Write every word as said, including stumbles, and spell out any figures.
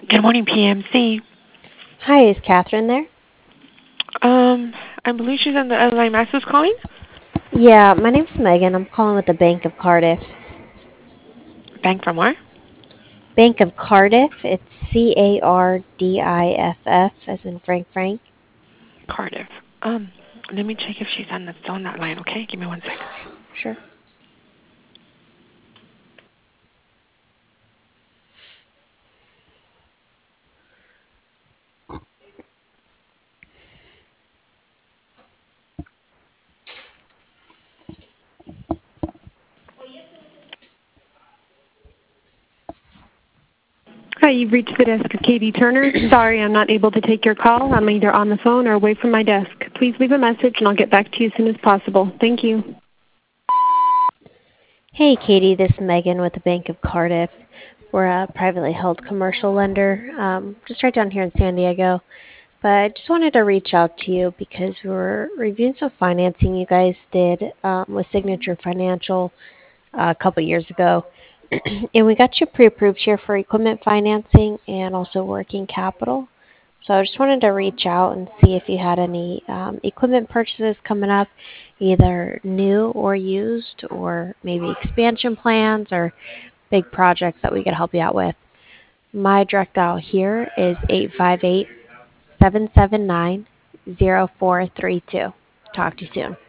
Good morning, P M C. Hi, is Catherine there? Um, I believe she's on the other line. Master's calling. Yeah, my name's Megan. I'm calling with the Bank of Cardiff. Bank from where? Bank of Cardiff. It's C A R D I F F, as in Frank Frank. Cardiff. Um, let me check if she's on the on that line. Okay, give me one second. Sure. Hi, you've reached the desk of Katie Turner. Sorry, I'm not able to take your call. I'm either on the phone or away from my desk. Please leave a message and I'll get back to you as soon as possible. Thank you. Hey, Katie, this is Megan with the Bank of Cardiff. We're a privately held commercial lender, um, just right down here in San Diego. But I just wanted to reach out to you because we were reviewing some financing you guys did um, with Signature Financial uh, a couple years ago. And we got you pre-approved here for equipment financing and also working capital. So I just wanted to reach out and see if you had any um, equipment purchases coming up, either new or used, or maybe expansion plans or big projects that we could help you out with. My direct dial here is eight five eight, seven seven nine, zero four three two. Talk to you soon.